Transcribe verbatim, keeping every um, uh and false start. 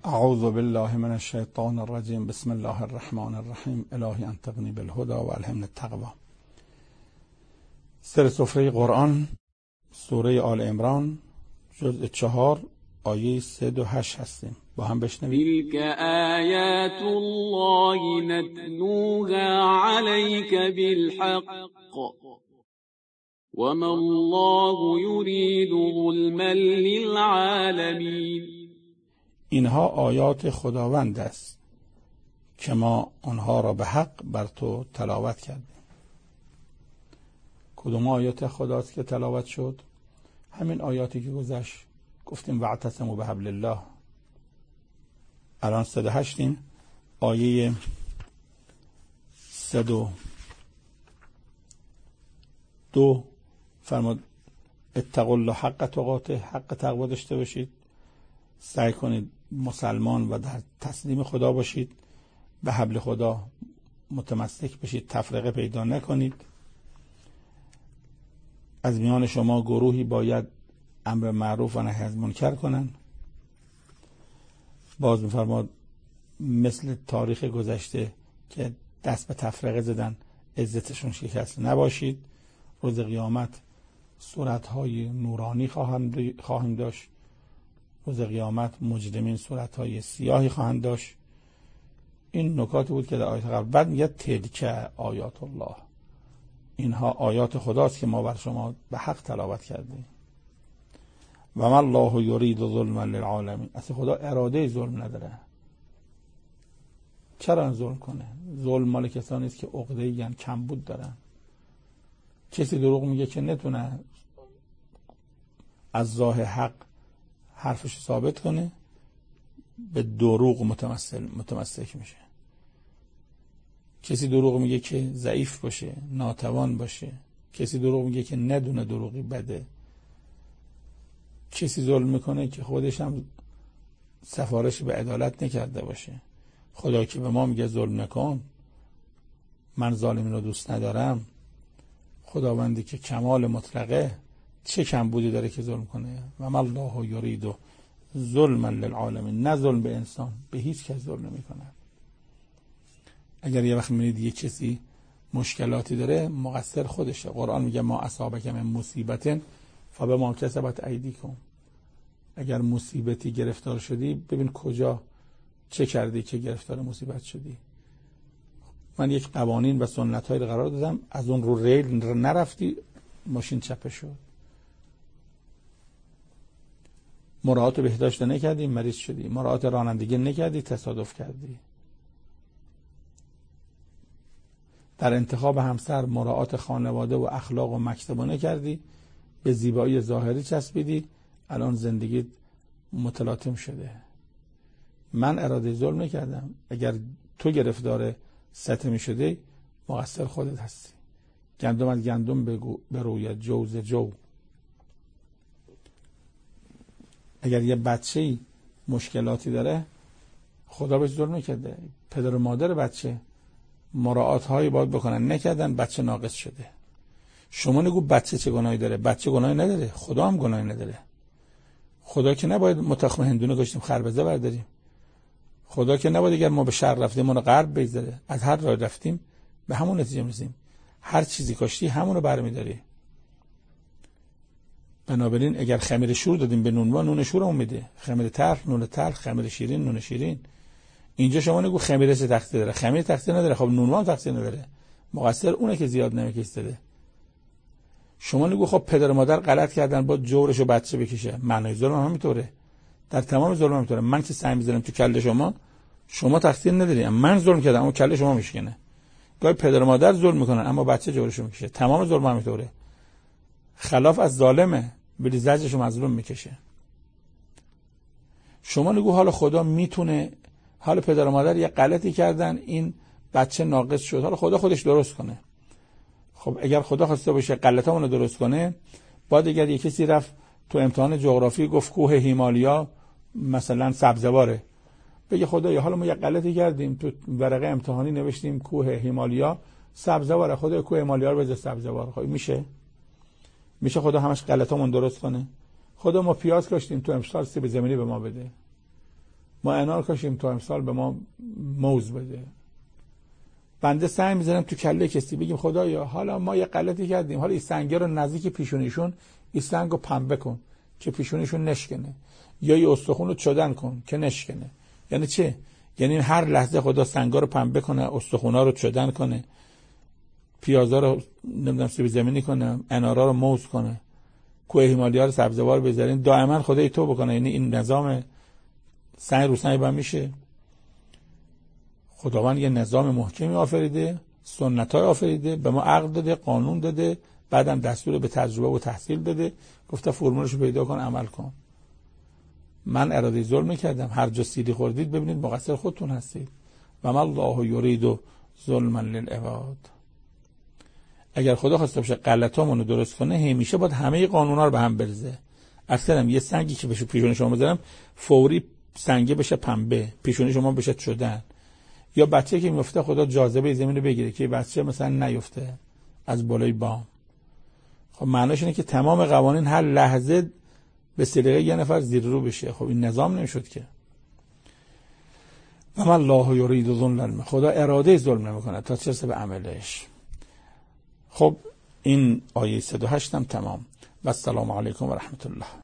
اعوذ بالله من الشیطان الرجیم. بسم الله الرحمن الرحیم. الهی انطقنی بالهدى و الهمنی التقوی. سر سفره قرآن، سوره آل عمران، جزء چهار، آیه سه و هشت هستیم. با هم بشنویم. تلك آیات الله نتلوها عليك بالحق وما الله يريد ظلما للعالمين. اینها آیات خداوند است که ما آنها را به حق بر تو تلاوت کردیم. کدوم آیات خداست که تلاوت شد؟ همین آیاتی که گذشت گفتیم واعتصموا بحبل الله. الان صد و هشتیم، آیه صد و دو فرمود اتقوا الله حق تقاته، حق تقوا داشته باشید، سعی کنید مسلمان و در تسلیم خدا باشید، به حبل خدا متمسک بشید، تفرقه پیدا نکنید. از میان شما گروهی باید امر معروف و نهی از منکر کنن. باز می‌فرماد مثل تاریخ گذشته که دست به تفرقه زدن عزتشون شکست نباشید. روز قیامت صورت‌های نورانی خواهیم داشت. روز قیامت مجرمین صورت‌های سیاهی خواهند داشت. این نکاتی بود که در آیات قبل. بعد میگه تلک آیات الله، اینها آیات خداست که ما بر شما به حق تلاوت کردیم. و ما الله یرید ظلما للعالمین. اصلا خدا اراده ظلم نداره. چرا ظلم کنه؟ ظلم مال کسانی است که عقده‌ای یعنی کمبود دارن. کسی دروغ میگه که نتونه از راه حق حرفش ثابت کنه، به دروغ متمثل متمسک میشه. کسی دروغ میگه که ضعیف باشه، ناتوان باشه. کسی دروغ میگه که ندونه دروغی بده. کسی ظلم میکنه که خودش هم سفارش به عدالت نکرده باشه. خدا که به ما میگه ظلم نکن، من ظالمین رو دوست ندارم. خداوندی که کمال مطلقه، چه کم بودی داره که ظلم کنه؟ و ما الله یرید ظلما للعالمین. نه ظلم به انسان، به هیچ کس ظلم نمیکنه. اگر یه وقت میبینید یه کسی مشکلاتی داره، مقصر خودشه. قرآن میگه ما اصابک من مصیبت فبما کسبت ایدیکم. اگر مصیبتی گرفتار شدی، ببین کجا چه کردی که گرفتار مصیبت شدی. من یک قوانین و سنت‌هایی رو قرار دادم، از اون رو ریل نرفتی، ماشین چپه شد. مراعات بهداشت نکردی، مریض شدی. مراعات رانندگی نکردی، تصادف کردی. در انتخاب همسر مراعات خانواده و اخلاق و مکتب نکردی، به زیبایی ظاهری چسبیدی، الان زندگی متلاطم شده. من اراده ظلم نکردم. اگر تو گرفتار ستمی شده، مقصر خودت هستی. گندم از گندم بگو بروید، جو ز جو. اگر یه بچه‌ای مشکلاتی داره، خدا بهش ظلم نکرده. پدر و مادر بچه مراعات هایی باید بکنن، نکردن، بچه ناقص شده. شما نگو بچه چه گناهی داره. بچه گناهی نداره، خدا هم گناهی نداره. خدا که نباید متخم هندونه کشتیم خربزه برداریم. خدا که نباید اگر ما به شرق رفتیم اون رو غرب بگذاره. از هر راه رفتیم به همون نتیجه میرسیم. هر چیزی کاشتی همون رو برمیداری. بنابراین اگر خمیر شور دادیم به نونوا، نون شورمون میده. خمیر تلخ نون تلخ، خمیر شیرین نون شیرین. اینجا شما نگو خمیر چه تقصیر داره. خمیر تقصیر نداره، خب نونوا هم تقصیر نداره. مقصر اونه که زیاد نمیکشته. شما نگو خب پدر و مادر غلط کردن، با جورشو بچه بکشه. معنای ظلم هم همینطوره. در تمام ظلم هم همینطوره. من که سعی می‌ذارم تو کله شما، شما تقصیر نداری. من ظلم کردم اما کله شما میشکنه. گاهی پدر و مادر ظلم میکنن اما بچه جورشو میکشه. تمام ظلم هم همینطوره. خلاف از ظالمه، ولی زجرشو مظلوم میکشه. شما نگو حالا خدا میتونه، حالا پدر و مادر یه غلطی کردن، این بچه ناقص شد، حالا خدا خودش درست کنه. خب اگر خدا خواسته باشه غلطامون رو درست کنه، بعد اگر یه کسی رفت تو امتحان جغرافی گفت کوه هیمالیا مثلا سبزواره، بگه خدایا حالا ما یه غلطی کردیم، تو ورقه امتحانی نوشتیم کوه هیمالیا سبزواره، خدا کوه هیمالیا رو بذار سبزوار. خب میشه؟ میشه خدا همش غلطامون درست کنه؟ خدا ما پیاز کاشتیم تو امسال سیب زمینی به ما بده. ما انار کاشیم تا امسال به ما موز بده. بنده سعی می‌ذارم تو کله کسی بگیم خدایا حالا ما یه غلطی کردیم، حالا این سنگه رو نزدیک پیشونیشون این سنگو پنبه کن که پیشونیشون نشکنه، یا این استخون رو چدن کن که نشکنه. یعنی چه؟ یعنی هر لحظه خدا سنگا رو پنبه کنه، استخونا رو چدن کنه، پیازا رو نمیدونم سیب زمینی کنه، انارا رو موز کنه، کوه هیمالیا رو سبزوار بذارین، دائما خدای تو بکنه. یعنی این نظام سنگ رو سنگ با میشه. خداوند یه نظام محکمی آفریده، سنت‌های آفریده، به ما عقل داده، قانون داده، بعدم دستور به تجربه و تحصیل داده، گفته فرمولشو پیدا کن عمل کن. من اراده ظلم کردم، هر جا سیلی خوردید ببینید مقصر خودتون هستید. و ما الله یرید ظلما للعباد. اگر خدا خواسته باشه غلطامونو درست کنه، همیشه باید همه قانونا رو به هم بریزه. اصلا یه سنگی که بشه پیشونی شما بذارم فوری سنگه بشه پنبه، پیشونی شما بشه شدن. یا بچه که میفته خدا جاذبه زمین رو بگیره که بچه مثلا نیفته از بالای بام. خب معناش اینه که تمام قوانین هر لحظه به سلیقه یه نفر زیر رو بشه. خب این نظام نمیشد که. و من الله یرید ظلما، خدا اراده ظلم نمیکنه تا چه رسه به عملش. خب این آیه صد و هشت هم تمام. و السلام علیکم و رحمت الله.